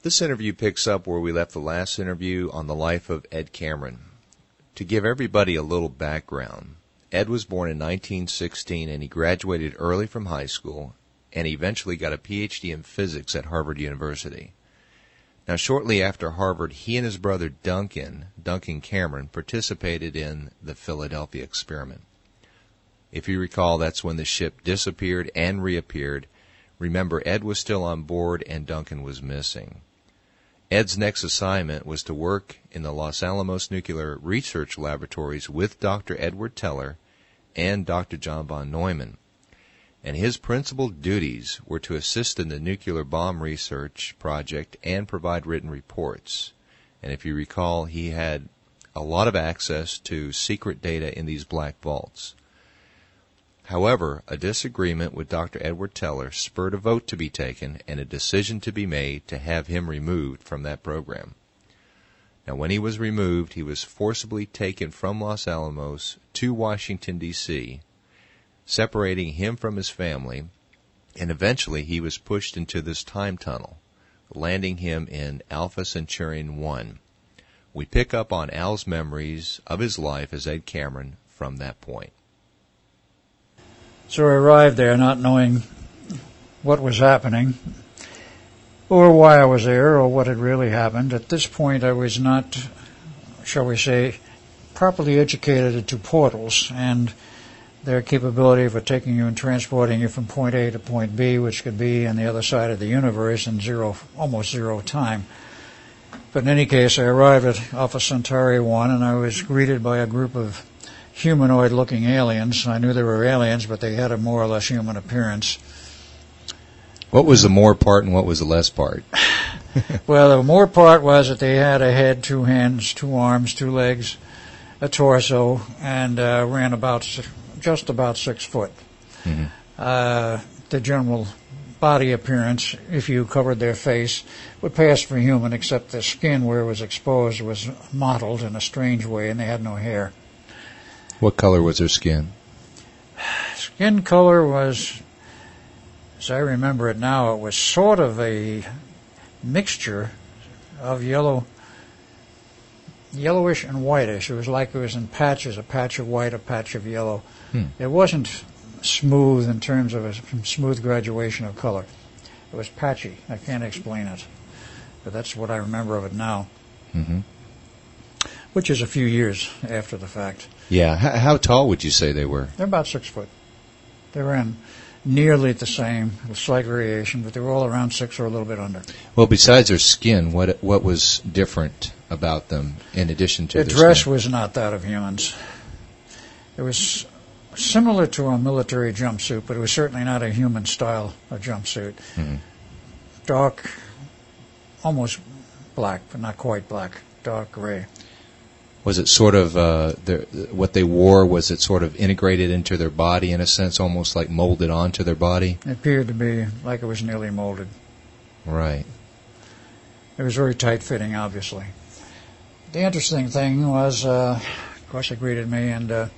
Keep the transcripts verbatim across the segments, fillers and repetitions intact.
This interview picks up where we left the last interview on the life of Ed Cameron. To give everybody a little background, Ed was born in nineteen sixteen and he graduated early from high school and eventually got a P H D in physics at Harvard University. Now, shortly after Harvard, he and his brother Duncan, Duncan Cameron, participated in the Philadelphia experiment. If you recall, that's when the ship disappeared and reappeared. Remember, Ed was still on board and Duncan was missing. Ed's next assignment was to work in the Los Alamos Nuclear Research Laboratories with Doctor Edward Teller and Doctor John von Neumann. And his principal duties were to assist in the nuclear bomb research project and provide written reports. And if you recall, he had a lot of access to secret data in these black vaults. However, a disagreement with Doctor Edward Teller spurred a vote to be taken and a decision to be made to have him removed from that program. Now, when he was removed, he was forcibly taken from Los Alamos to Washington, D C, separating him from his family, and eventually he was pushed into this time tunnel, landing him in Alpha Centauri one. We pick up on Al's memories of his life as Ed Cameron from that point. So I arrived there not knowing what was happening or why I was there or what had really happened. At this point, I was not, shall we say, properly educated to portals and their capability for taking you and transporting you from point A to point B, which could be on the other side of the universe in zero, almost zero time. But in any case, I arrived at Alpha Centauri one, and I was greeted by a group of humanoid-looking aliens. I knew they were aliens, but they had a more or less human appearance. What was the more part and what was the less part? Well, the more part was that they had a head, two hands, two arms, two legs, a torso, and uh, ran about just about six foot. Mm-hmm. Uh, the general body appearance, if you covered their face, would pass for human, except the skin where it was exposed was mottled in a strange way, and they had no hair. What color was their skin? Skin color was, as I remember it now, it was sort of a mixture of yellow, yellowish and whitish. It was like it was in patches, a patch of white, a patch of yellow. Hmm. It wasn't smooth in terms of a smooth graduation of color. It was patchy. I can't explain it, but that's what I remember of it now, mm-hmm. which is a few years after the fact. Yeah. How, how tall would you say they were? They're about six foot. They were in nearly the same, with slight variation, but they were all around six or a little bit under. Well, besides their skin, what what was different about them in addition to their their dress skin? was not that of humans. It was similar to a military jumpsuit, but it was certainly not a human style of jumpsuit. Mm-hmm. Dark, almost black, but not quite black, dark gray. Was it sort of, uh, their, what they wore, was it sort of integrated into their body in a sense, almost like molded onto their body? It appeared to be like it was nearly molded. Right. It was very tight-fitting, obviously. The interesting thing was, uh, of course, they greeted me, and uh,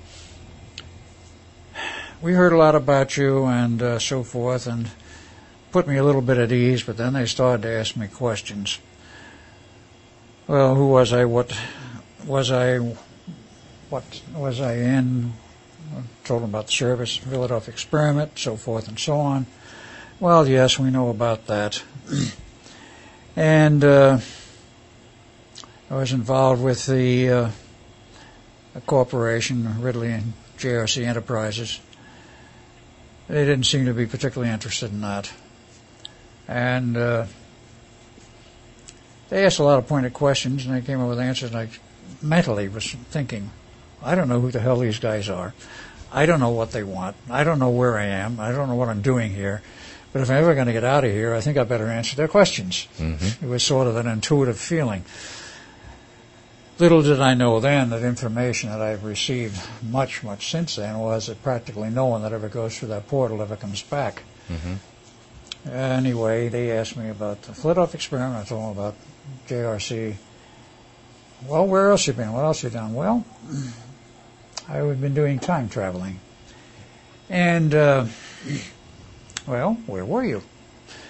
we heard a lot about you and uh, so forth, and put me a little bit at ease, but then they started to ask me questions. Well, who was I? What was I? What was I in? I told them about the service, Philadelphia experiment, so forth and so on. Well, yes, we know about that. and uh, I was involved with the uh, a corporation, Ridley and J R C Enterprises. They didn't seem to be particularly interested in that. And uh, they asked a lot of pointed questions, and I came up with answers, and I mentally was thinking, I don't know who the hell these guys are. I don't know what they want. I don't know where I am. I don't know what I'm doing here. But if I'm ever going to get out of here, I think I better answer their questions. Mm-hmm. It was sort of an intuitive feeling. Little did I know then that information that I've received much, much since then was that practically no one that ever goes through that portal ever comes back. Mm-hmm. Anyway, they asked me about the Philadelphia experiment. I told them about J R C. Well, where else you been? What else you done? Well, I've been doing time traveling. And, uh, well, where were you?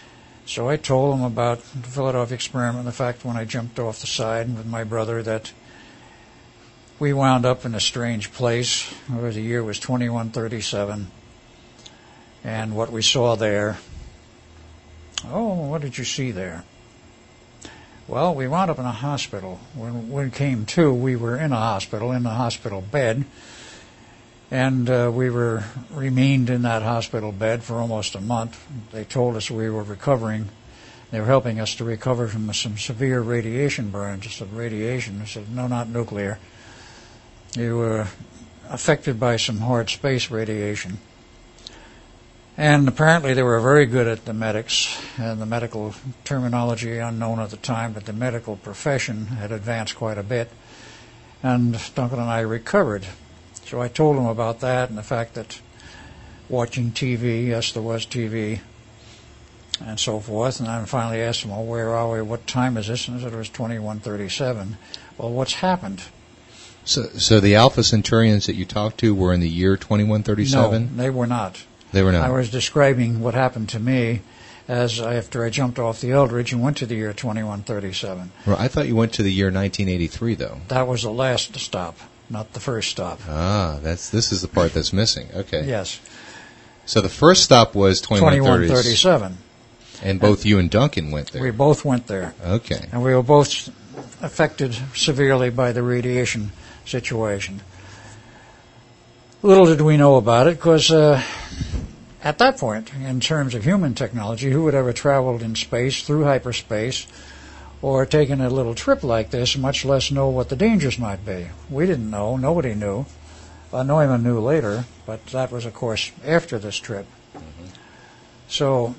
So I told them about the Philadelphia experiment, the fact when I jumped off the side with my brother that we wound up in a strange place. The year was twenty-one thirty-seven, and what we saw there. Oh, what did you see there? Well, we wound up in a hospital. When when we came to, we were in a hospital, in the hospital bed, and uh, we were remained in that hospital bed for almost a month. They told us we were recovering. They were helping us to recover from some severe radiation burns. I said, radiation? I said, no, not nuclear. You were affected by some hard space radiation. And apparently they were very good at the medics, and the medical terminology unknown at the time, but the medical profession had advanced quite a bit. And Duncan and I recovered. So I told him about that and the fact that watching T V, yes, there was T V, and so forth. And I finally asked him, well, where are we? What time is this? And he said it was twenty-one thirty-seven. Well, what's happened? So, so the Alpha Centaurians that you talked to were in the year twenty-one thirty-seven? No, they were not. They were not. I was describing what happened to me as after I jumped off the Eldridge and went to the year twenty-one thirty-seven. Well, I thought you went to the year nineteen eighty-three, though. That was the last stop, not the first stop. Ah, that's this is the part that's missing. Okay. Yes. So the first stop was twenty-one thirty-seven. And both and you and Duncan went there. We both went there. Okay. And we were both affected severely by the radiation situation. Little did we know about it, because uh, at that point, in terms of human technology, who would ever traveled in space, through hyperspace, or taken a little trip like this, much less know what the dangers might be? We didn't know. Nobody knew. Uh, Neumann knew later, but that was, of course, after this trip. Mm-hmm. So,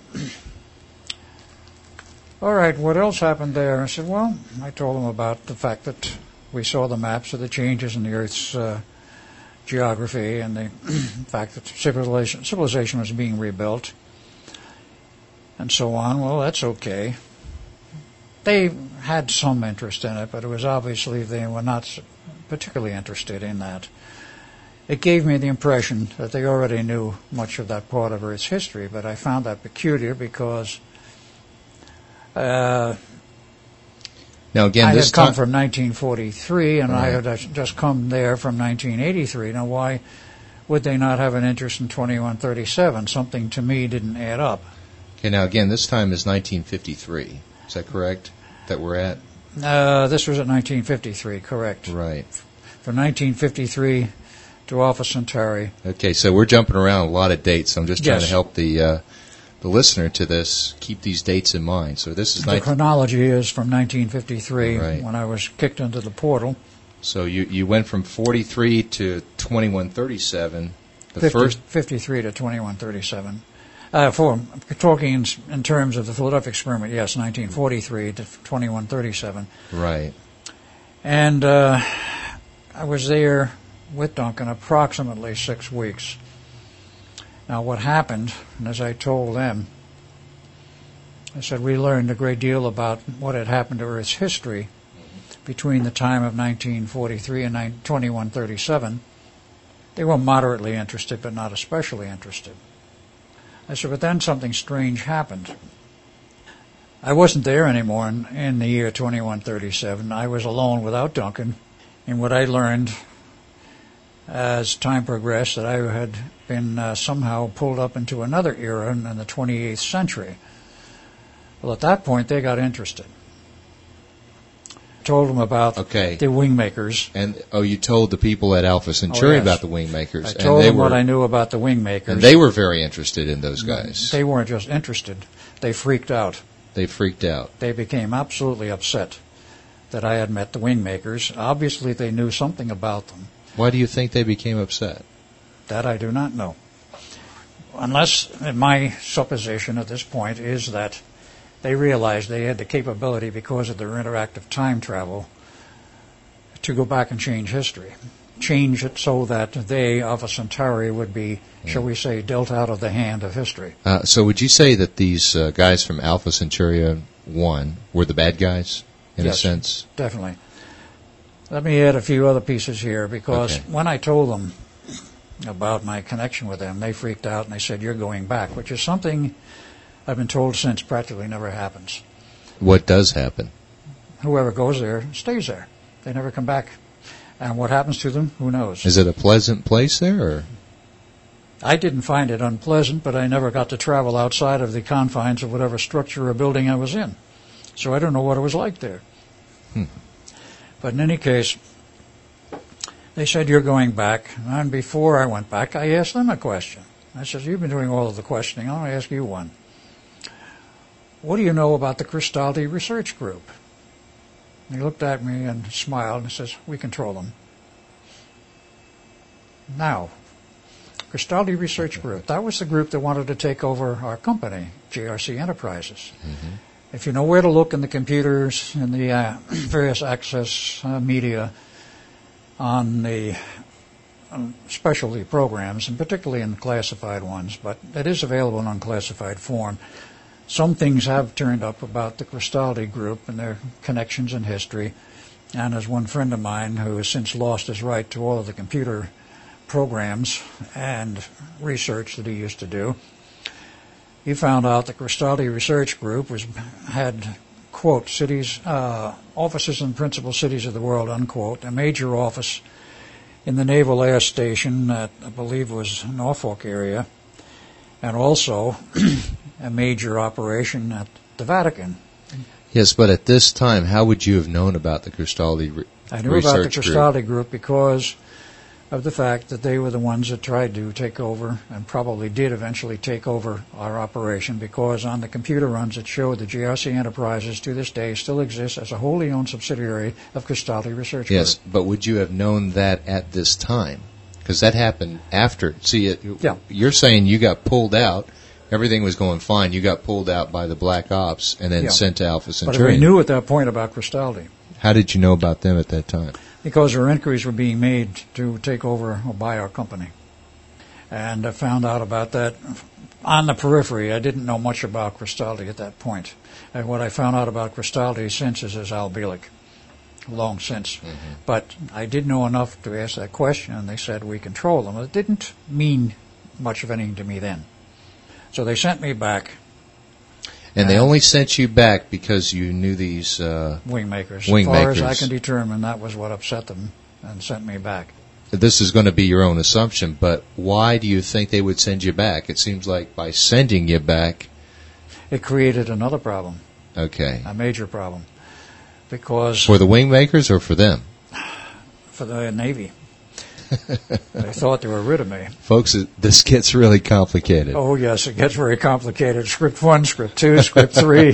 all right, what else happened there? I said, well, I told them about the fact that we saw the maps of the changes in the Earth's uh, geography and the fact that civilization, civilization was being rebuilt and so on. Well, that's okay. They had some interest in it, but it was obviously they were not particularly interested in that. It gave me the impression that they already knew much of that part of Earth's history, but I found that peculiar because uh, now again, I this had come time from nineteen forty-three, and right. I had just come there from nineteen eighty-three. Now, why would they not have an interest in twenty-one thirty-seven? Something to me didn't add up. Okay, now again, this time is nineteen fifty-three. Is that correct? That we're at? Uh, this was at nineteen fifty-three, correct. Right. From nineteen fifty-three to Alpha Centauri. Okay, so we're jumping around a lot of dates. I'm just trying Yes. to help the uh, the listener to this keep these dates in mind. So this is The nineteen chronology is from nineteen fifty-three, Right. when I was kicked into the portal. So you, you went from forty-three to twenty-one thirty-seven. The fifty, first fifty-three to twenty-one thirty-seven. Uh, for talking in, in terms of the Philadelphia experiment, yes, nineteen forty-three to twenty-one thirty-seven. right. And uh, I was there with Duncan approximately six weeks. Now, what happened, and as I told them, I said we learned a great deal about what had happened to Earth's history between the time of nineteen forty-three and twenty-one thirty-seven. They were moderately interested, but not especially interested. I said, but then something strange happened. I wasn't there anymore in, in the year twenty-one thirty-seven. I was alone without Duncan. And what I learned as time progressed, that I had been uh, somehow pulled up into another era in, in the twenty-eighth century. Well, at that point, they got interested. Told them about Okay. the wingmakers. And oh, you told the people at Alpha Centauri Oh, yes. about the wingmakers, I and told they them were what I knew about the wingmakers. and they were very interested in those guys. They weren't just interested. They freaked out. They freaked out. They became absolutely upset that I had met the wingmakers. Obviously, they knew something about them. Why do you think they became upset? That I do not know. Unless my supposition at this point is that they realized they had the capability, because of their interactive time travel, to go back and change history. Change it so that they, Alpha Centauri, would be, yeah. shall we say, dealt out of the hand of history. Uh, so would you say that these uh, guys from Alpha Centauri one were the bad guys, in yes, a sense? Definitely. Let me add a few other pieces here, because okay. when I told them about my connection with them, they freaked out and they said, you're going back, which is something I've been told since practically never happens. What does happen? Whoever goes there stays there. They never come back. And what happens to them, who knows? Is it a pleasant place there, or? I didn't find it unpleasant, but I never got to travel outside of the confines of whatever structure or building I was in. So I don't know what it was like there. Hmm. But in any case, they said, you're going back. And before I went back, I asked them a question. I said, you've been doing all of the questioning. I want to ask you one. What do you know about the Cristaldi Research Group? And he looked at me and smiled and says, we control them. Now, Cristaldi Research Group, that was the group that wanted to take over our company, J R C Enterprises. Mm-hmm. If you know where to look in the computers and the uh, various access uh, media on the um, specialty programs, and particularly in classified ones, but it is available in unclassified form, some things have turned up about the Cristaldi Group and their connections and history. And as one friend of mine who has since lost his right to all of the computer programs and research that he used to do, he found out the Cristaldi Research Group was had, quote, cities, uh, offices in principal cities of the world, unquote, a major office in the Naval Air Station at, I believe, was Norfolk area, and also a major operation at the Vatican. Yes, but at this time, how would you have known about the Cristaldi Re- I knew Research about the Cristaldi Group? Group because of the fact that they were the ones that tried to take over and probably did eventually take over our operation, because on the computer runs it showed that J R C Enterprises to this day still exists as a wholly owned subsidiary of Cristaldi Research Yes, Group. but would you have known that at this time? Because that happened after. See, it, yeah. You're saying you got pulled out. Everything was going fine. You got pulled out by the Black Ops and then yeah. sent to Alpha Centauri. But we knew at that point about Cristaldi. How did you know about them at that time? Because our inquiries were being made to take over or buy our company. And I found out about that on the periphery. I didn't know much about Cristaldi at that point. And what I found out about Cristaldi since is as Al Bielek, long since. Mm-hmm. But I did know enough to ask that question, and they said, we control them. It didn't mean much of anything to me then. So they sent me back. And they only sent you back because you knew these uh, wingmakers. wingmakers. As far as I can determine, that was what upset them and sent me back. This is going to be your own assumption, but why do you think they would send you back? It seems like by sending you back, it created another problem. Okay. A major problem. Because for the wingmakers or for them? For the Navy. They thought they were rid of me. Folks, this gets really complicated. Oh, yes, it gets very complicated. Script one, script two, script three.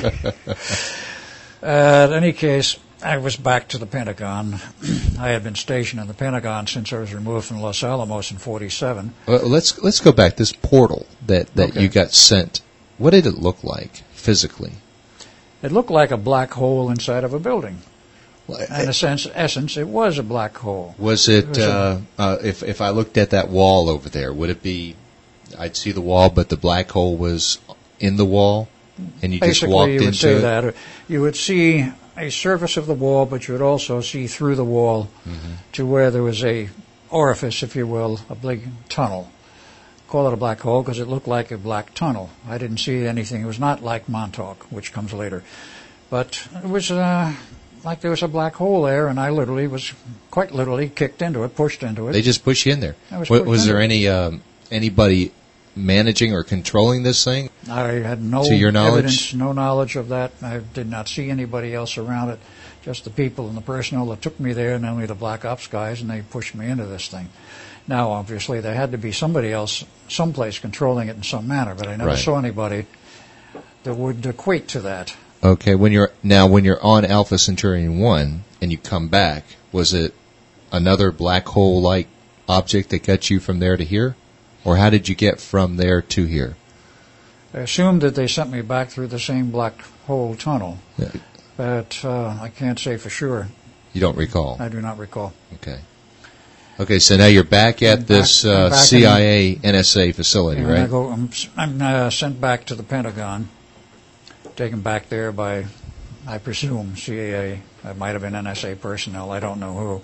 Uh, in any case, I was back to the Pentagon. I had been stationed in the Pentagon since I was removed from Los Alamos in forty-seven. Well, let's let's go back. This portal that, that okay. you got sent, what did it look like physically? It looked like a black hole inside of a building. Well, in a sense, essence, it was a black hole. Was it, it was uh, uh, if if I looked at that wall over there, would it be, I'd see the wall, but the black hole was in the wall, and you Basically, just walked you would into say it? that. You would see a surface of the wall, but you would also see through the wall mm-hmm. to where there was a orifice, if you will, a big tunnel. Call it a black hole because it looked like a black tunnel. I didn't see anything. It was not like Montauk, which comes later. But it was uh, like there was a black hole there, and I literally was, quite literally, kicked into it, pushed into it. They just push you in there. I was was, pushed was there into any um, anybody managing or controlling this thing? I had no to your knowledge? evidence, no knowledge of that. I did not see anybody else around it, just the people and the personnel that took me there, and only the Black Ops guys, and they pushed me into this thing. Now, obviously, there had to be somebody else, someplace controlling it in some manner, but I never Right. saw anybody that would equate to that. Okay, when you're now when you're on Alpha Centauri one and you come back, was it another black hole like object that got you from there to here? Or how did you get from there to here? I assumed that they sent me back through the same black hole tunnel, Yeah. but uh, I can't say for sure. You don't recall? I do not recall. Okay. Okay, so now you're back at I'm this back- I'm uh, back C I A, N S A facility, And right? I go, I'm, I'm uh, sent back to the Pentagon, taken back there by, I presume, C A A. It might have been N S A personnel. I don't know who.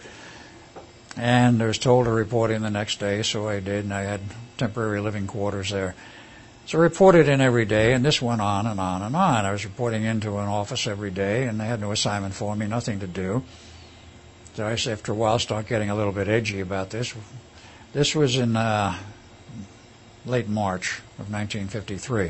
And I was told to report in the next day, so I did, and I had temporary living quarters there. So I reported in every day, and this went on and on and on. I was reporting into an office every day, and they had no assignment for me, nothing to do. So I, after a while, started getting a little bit edgy about this. This was in uh, late March of nineteen fifty-three.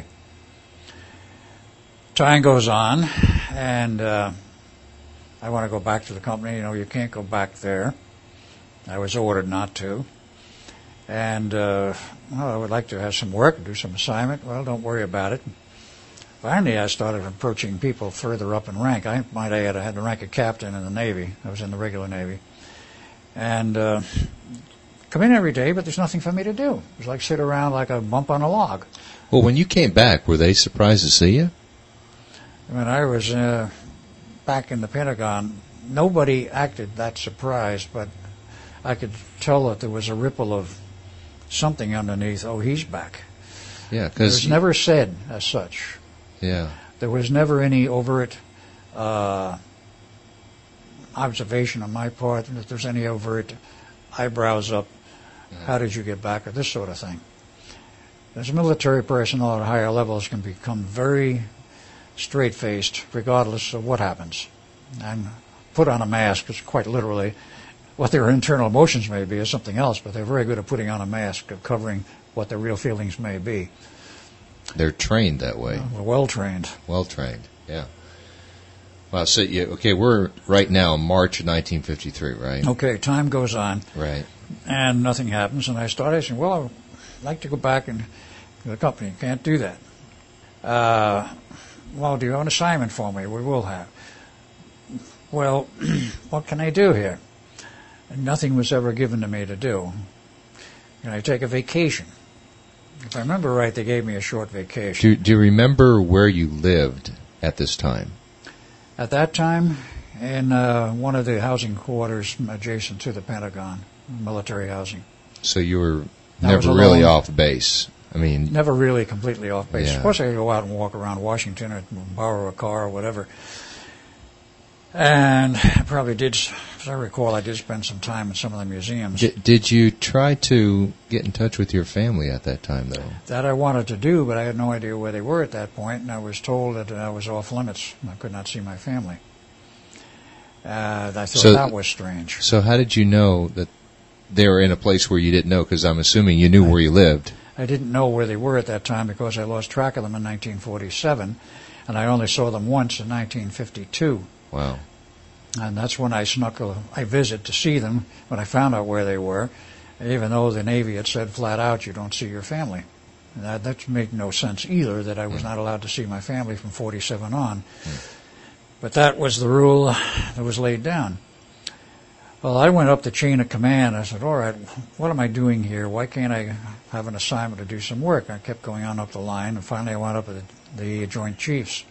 Time goes on, and uh, I want to go back to the company. You know, you can't go back there. I was ordered not to. And, uh, well, I would like to have some work, do some assignment. Well, don't worry about it. Finally, I started approaching people further up in rank. I might add, I had the rank of captain in the Navy. I was in the regular Navy. And uh, come in every day, but there's nothing for me to do. It was like sit around like a bump on a log. Well, when you came back, were they surprised to see you? When I was uh, back in the Pentagon, nobody acted that surprised, but I could tell that there was a ripple of something underneath. Oh, he's back. Yeah, because it was you, never said as such. Yeah, there was never any overt uh, observation on my part that there's any overt eyebrows up. Mm-hmm. How did you get back, or this sort of thing. As military personnel at higher levels can become very straight-faced, regardless of what happens, and put on a mask. It's quite literally. What their internal emotions may be is something else, but they're very good at putting on a mask, of covering what their real feelings may be. They're trained that way. Uh, well trained. Well trained, yeah. Well, so, yeah, okay, we're right now in March of nineteen fifty-three, right? Okay, time goes on. Right. And nothing happens, and I started saying, well, I'd like to go back and to the company. Can't do that. Uh, well, do you have an assignment for me? We will have. Well, what can I do here? Nothing was ever given to me to do. Can I take a vacation? If I remember right, they gave me a short vacation. Do, do you remember where you lived at this time? At that time, in uh, one of the housing quarters adjacent to the Pentagon, military housing. So you were never really off base. I mean, never really completely off base. Yeah. Of course, I could go out and walk around Washington or borrow a car or whatever. And I probably did, as I recall, I did spend some time in some of the museums. Did, did you try to get in touch with your family at that time, though? That I wanted to do, but I had no idea where they were at that point, and I was told that I was off limits. I could not see my family. Uh, I thought so, that was strange. So how did you know that they were in a place where you didn't know? Because I'm assuming you knew I, where you lived. I didn't know where they were at that time because I lost track of them in nineteen forty-seven, and I only saw them once in nineteen fifty-two. Wow. And that's when I snuck a, a visit to see them, when I found out where they were, even though the Navy had said flat out, you don't see your family. And that, that made no sense either, that I was mm. not allowed to see my family from forty-seven on. Mm. But that was the rule that was laid down. Well, I went up the chain of command. I said, all right, what am I doing here? Why can't I have an assignment to do some work? I kept going on up the line, and finally I wound up at the, the Joint Chiefs.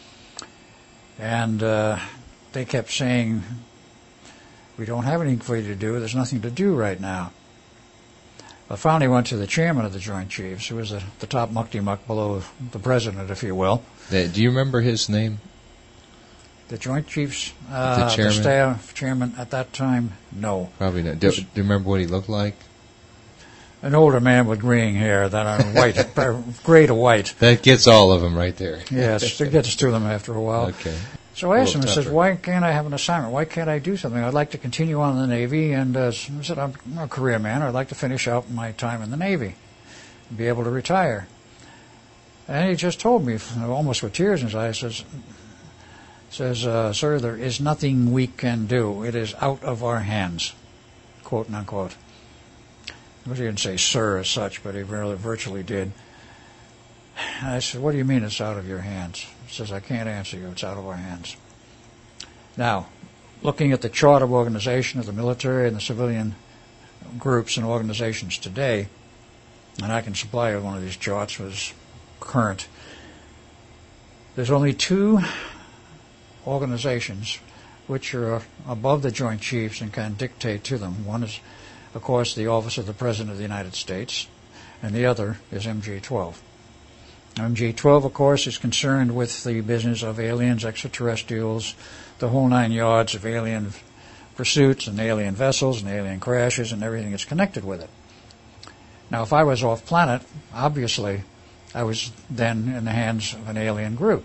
And uh, they kept saying, we don't have anything for you to do. There's nothing to do right now. I finally went to the chairman of the Joint Chiefs, who was the, the top muckety-muck below the president, if you will. Do you remember his name? The Joint Chiefs, uh, the chairman? The staff chairman at that time, no. Probably not. Do, do you remember what he looked like? An older man with graying hair, then a white, gray to white. That gets all of them right there. Yes, it gets to them after a while. Okay. So I asked him, I said, why can't I have an assignment? Why can't I do something? I'd like to continue on in the Navy, and uh, I said, I'm a career man. I'd like to finish out my time in the Navy and be able to retire. And he just told me, almost with tears in his eyes, says, says, uh, sir, there is nothing we can do. It is out of our hands, quote and unquote. He didn't say sir as such, but he really virtually did. And I said, what do you mean it's out of your hands? He says, I can't answer you. It's out of our hands. Now, looking at the chart of organization of the military and the civilian groups and organizations today, and I can supply you one of these charts, was current. There's only two organizations which are above the Joint Chiefs and can dictate to them. One is, of course, the Office of the President of the United States, and the other is M G twelve. M G twelve, of course, is concerned with the business of aliens, extraterrestrials, the whole nine yards of alien pursuits and alien vessels and alien crashes and everything that's connected with it. Now, if I was off planet, obviously, I was then in the hands of an alien group.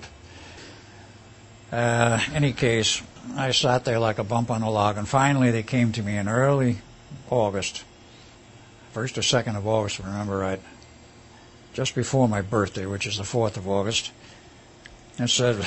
Uh, any case, I sat there like a bump on a log, and finally they came to me in early August, first or second of August, if I remember right, just before my birthday, which is the fourth of August, and said,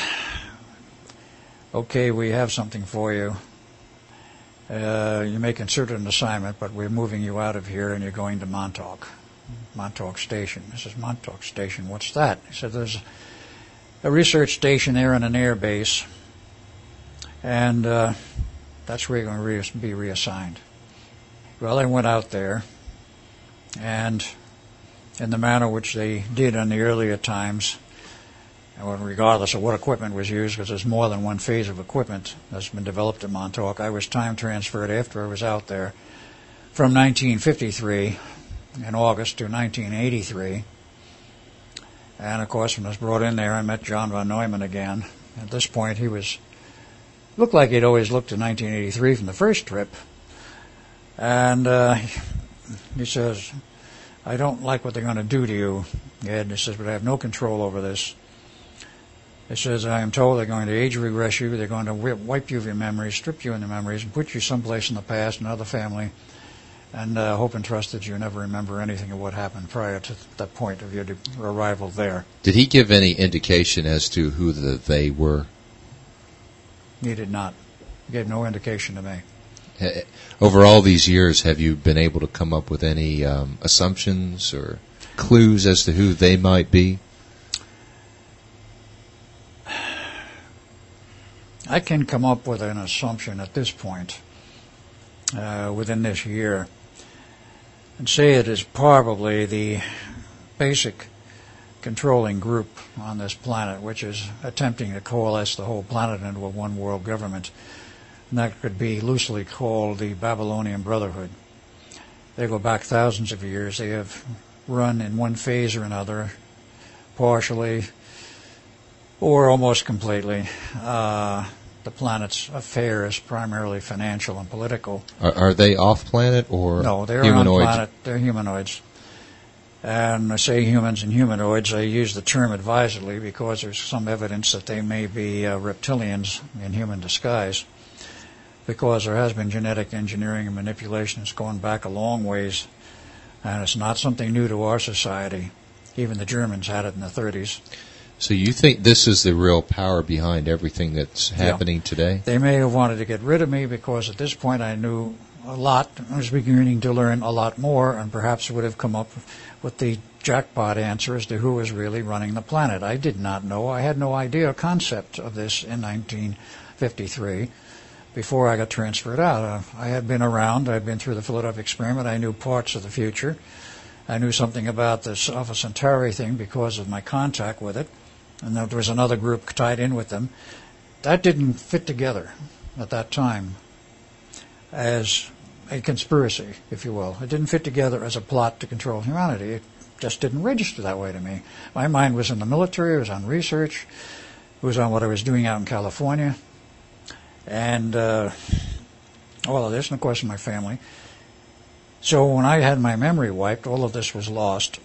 okay, we have something for you. Uh, you may consider an assignment, but we're moving you out of here and you're going to Montauk, Montauk Station. I says, Montauk Station, what's that? He said, there's a research station there on an air base, and uh, that's where you're going to re- be reassigned. Well, I went out there, and in the manner which they did in the earlier times, and regardless of what equipment was used, because there's more than one phase of equipment that's been developed at Montauk, I was time transferred after I was out there from nineteen fifty-three in August to nineteen eighty-three. And, of course, when I was brought in there, I met John von Neumann again. At this point, he was looked like he'd always looked to nineteen eighty-three from the first trip. And uh, he says, I don't like what they're going to do to you, Ed. He says, but I have no control over this. He says, I am told they're going to age regress you, they're going to wipe you of your memories, strip you of the memories, and put you someplace in the past, another family, and uh, hope and trust that you never remember anything of what happened prior to that point of your de- arrival there. Did he give any indication as to who the they were? He did not. He gave no indication to me. Over all these years, have you been able to come up with any um, assumptions or clues as to who they might be? I can come up with an assumption at this point, uh, within this year, and say it is probably the basic controlling group on this planet, which is attempting to coalesce the whole planet into a one world government. And that could be loosely called the Babylonian Brotherhood. They go back thousands of years. They have run in one phase or another, partially or almost completely, uh, the planet's affairs, primarily financial and political. Are, are they off-planet or no, they're humanoids? on planet. They're humanoids. And I say humans and humanoids, I use the term advisedly because there's some evidence that they may be uh, reptilians in human disguise, because there has been genetic engineering and manipulation that's gone back a long ways, and it's not something new to our society. Even the Germans had it in the thirties. So you think this is the real power behind everything that's happening yeah. today? They may have wanted to get rid of me because at this point I knew a lot. I was beginning to learn a lot more, and perhaps would have come up with the jackpot answer as to who was really running the planet. I did not know. I had no idea or concept of this in nineteen fifty-three before I got transferred out. Uh, I had been around. I'd been through the Philadelphia experiment. I knew parts of the future. I knew something about this Alpha Centauri thing because of my contact with it. And there was another group tied in with them. That didn't fit together at that time as a conspiracy, if you will. It didn't fit together as a plot to control humanity. It just didn't register that way to me. My mind was in the military, it was on research, it was on what I was doing out in California, and uh, all of this, and of course my family. So when I had my memory wiped, all of this was lost,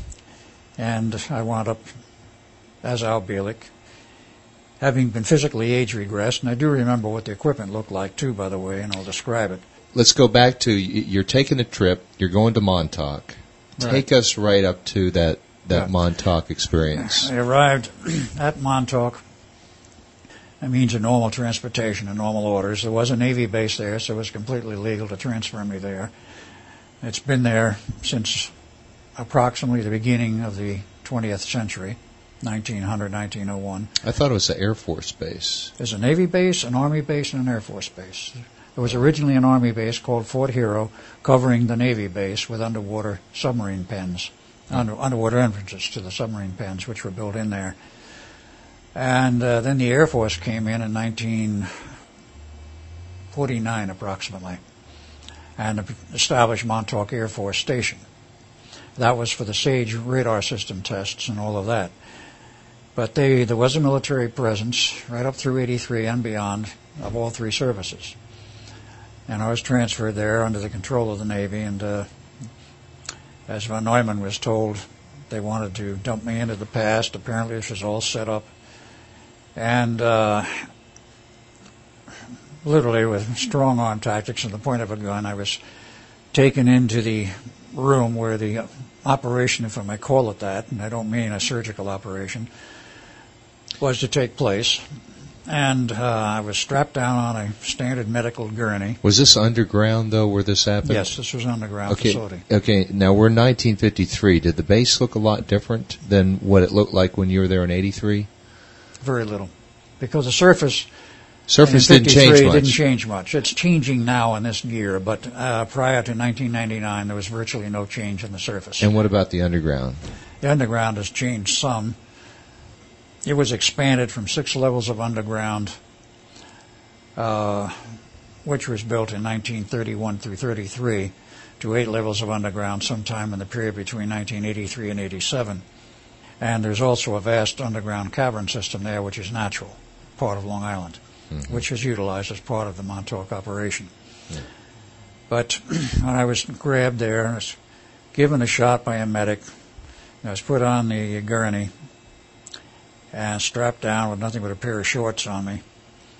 and I wound up as Al Bielek, having been physically age regressed, and I do remember what the equipment looked like too, by the way, and I'll describe it. Let's go back to, you're taking a trip, you're going to Montauk. Take right. us right up to that, that yeah. Montauk experience. I arrived at Montauk. That means a normal transportation and normal orders. There was a Navy base there, so it was completely legal to transfer me there. It's been there since approximately the beginning of the twentieth century. nineteen hundred, nineteen oh one. I thought it was an Air Force base. There's a Navy base, an Army base, and an Air Force base. There was originally an Army base called Fort Hero, covering the Navy base with underwater submarine pens, under, underwater entrances to the submarine pens, which were built in there. And uh, then the Air Force came in in nineteen forty-nine, approximately, and established Montauk Air Force Station. That was for the SAGE radar system tests and all of that. But they, there was a military presence right up through eighty-three and beyond of all three services. And I was transferred there under the control of the Navy, and uh, as von Neumann was told They wanted to dump me into the past. Apparently this was all set up. And uh, literally with strong arm tactics and the point of a gun, I was taken into the room where the operation, if I may call it that, and I don't mean a surgical operation, was to take place. And uh, I was strapped down on a standard medical gurney. Was this underground, though, where this happened? Yes, this was an underground okay. facility. Okay, now we're in nineteen fifty-three. Did the base look a lot different than what it looked like when you were there in eighty-three? Very little. Because the surface... Surface didn't change much. didn't change much. It's changing now in this year, but uh, prior to nineteen ninety-nine, there was virtually no change in the surface. And what about the underground? The underground has changed some. It was expanded from six levels of underground, uh, which was built in nineteen thirty-one through thirty-three, to eight levels of underground sometime in the period between nineteen eighty-three and eighty-seven. And there's also a vast underground cavern system there, which is natural, part of Long Island, mm-hmm. which was utilized as part of the Montauk operation. Yeah. But when I was grabbed there, I was given a shot by a medic, I was put on the gurney, and strapped down with nothing but a pair of shorts on me.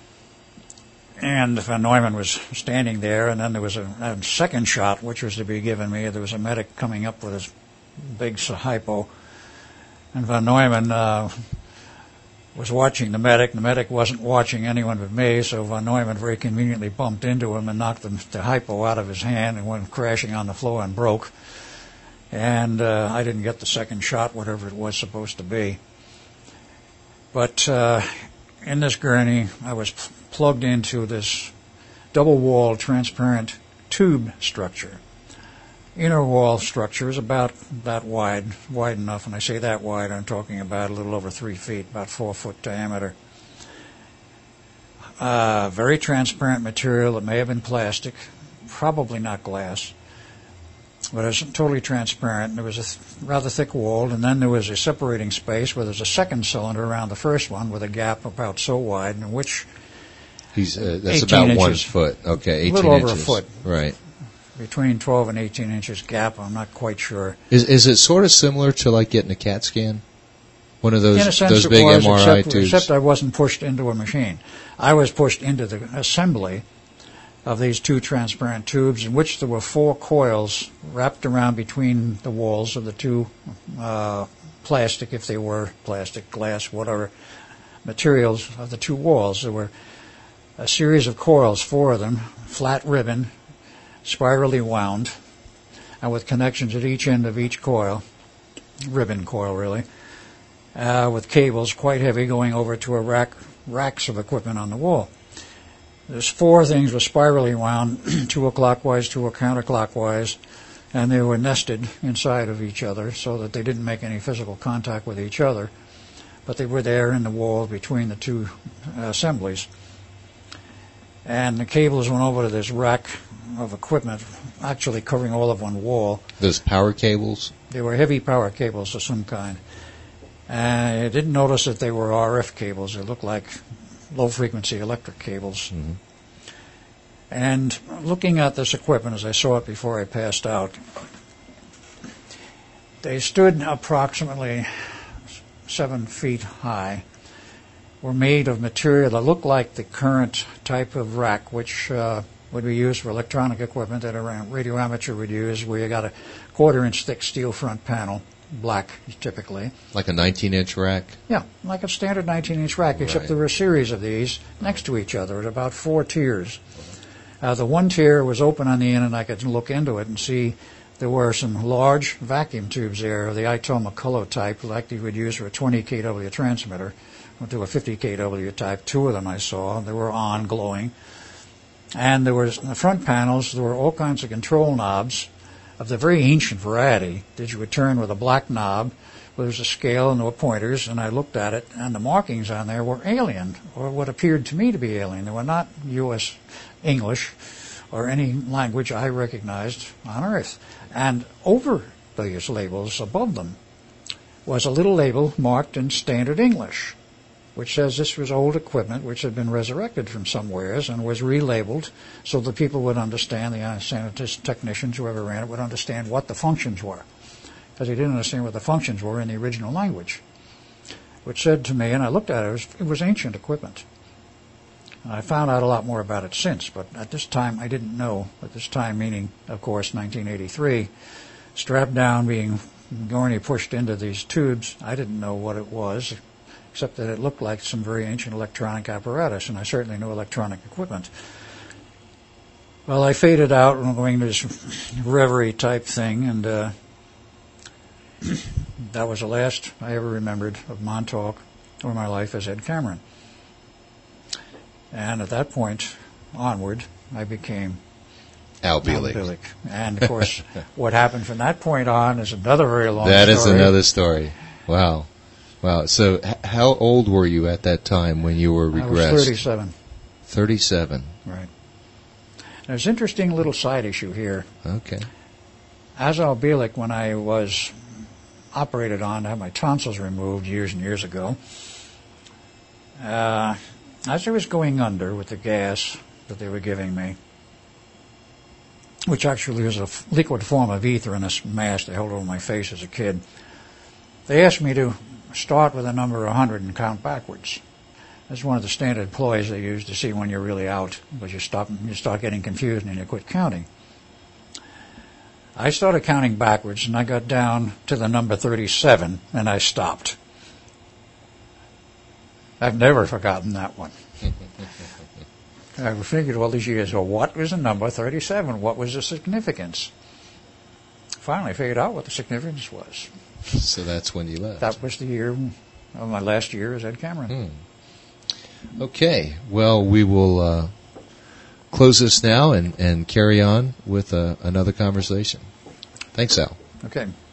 And Von Neumann was standing there, and then there was a, a second shot, which was to be given me. There was a medic coming up with his big hypo, and Von Neumann uh, was watching the medic. The medic wasn't watching anyone but me, so Von Neumann very conveniently bumped into him and knocked the, the hypo out of his hand and went crashing on the floor and broke. And uh, I didn't get the second shot, whatever it was supposed to be. But uh, in this gurney, I was p- plugged into this double-walled transparent tube structure. Inner wall structure is about that wide, wide enough. When I say that wide, I'm talking about a little over three feet, about four foot diameter. Uh, very transparent material. It may have been plastic, probably not glass. But it was totally transparent. There was a th- rather thick wall, and then there was a separating space where there's a second cylinder around the first one with a gap about so wide, in which He's uh, that's about inches, one foot. Okay, eighteen a little inches. over a foot. Right. Between twelve and eighteen inches gap. I'm not quite sure. Is is it sort of similar to like getting a CAT scan? One of those In a sense those it big was, M R I except, tubes. except I wasn't pushed into a machine. I was pushed into the assembly of these two transparent tubes, in which there were four coils wrapped around between the walls of the two uh, plastic, if they were plastic, glass, whatever, materials of the two walls. There were a series of coils, four of them, flat ribbon, spirally wound, and with connections at each end of each coil, ribbon coil really, uh, with cables quite heavy going over to a rack, racks of equipment on the wall. There's four things were spirally wound, two were clockwise, two were counterclockwise, and they were nested inside of each other so that they didn't make any physical contact with each other, but they were there in the wall between the two assemblies. And the cables went over to this rack of equipment, actually covering all of one wall. Those power cables? They were heavy power cables of some kind. And I didn't notice that they were R F cables. They looked like low-frequency electric cables. Mm-hmm. And looking at this equipment as I saw it before I passed out, they stood approximately seven feet high, were made of material that looked like the current type of rack, which uh, would be used for electronic equipment that a radio amateur would use, where you got a quarter-inch thick steel front panel, black typically. Like a nineteen-inch rack? Yeah, like a standard nineteen-inch rack, except Right. there were a series of these next to each other at about four tiers. Uh, the one tier was open on the end, and I could look into it and see there were some large vacuum tubes there, the Itoma McCullough type, like you would use for a twenty K W transmitter, to a fifty K W type. Two of them I saw. They were on, glowing. And there was, in the front panels, there were all kinds of control knobs of the very ancient variety that you would turn with a black knob. There was a scale and there were pointers, and I looked at it, and the markings on there were alien, or what appeared to me to be alien. They were not U S English or any language I recognized on Earth. And over those labels, above them, was a little label marked in standard English, which says this was old equipment which had been resurrected from somewheres and was relabeled so that people would understand, the sanitation technicians, whoever ran it, would understand what the functions were. because he didn't understand what the functions were in the original language, which said to me, and I looked at it, it was, it was ancient equipment. And I found out a lot more about it since, but at this time I didn't know. At this time, meaning, of course, nineteen eighty-three, strapped down, being Gorney pushed into these tubes, I didn't know what it was, except that it looked like some very ancient electronic apparatus, and I certainly knew electronic equipment. Well, I faded out and going to this reverie type thing, and uh, that was the last I ever remembered of Montauk or my life as Ed Cameron. And at that point onward, I became Al Bielek. Al Bielek. And, of course, what happened from that point on is another very long that story. That is another story. Wow. Wow. So h- how old were you at that time when you were regressed? I was thirty-seven. thirty-seven. Right. There's an interesting little side issue here. Okay. As Al Bielek, when I was operated on to have my tonsils removed years and years ago, uh, as I was going under with the gas that they were giving me, which actually was a f- liquid form of ether in this mask they held over my face as a kid, they asked me to start with a number one hundred and count backwards. That's one of the standard ploys they use to see when you're really out, because you stop, you start getting confused and you quit counting. I started counting backwards, and I got down to the number thirty-seven, and I stopped. I've never forgotten that one. I figured all these years, well, what was the number thirty-seven? What was the significance? Finally figured out what the significance was. So that's when you left. That was the year of my last year as Ed Cameron. Hmm. Okay. Well, we will uh, close this now and, and carry on with uh, another conversation. Thanks, Al. Okay.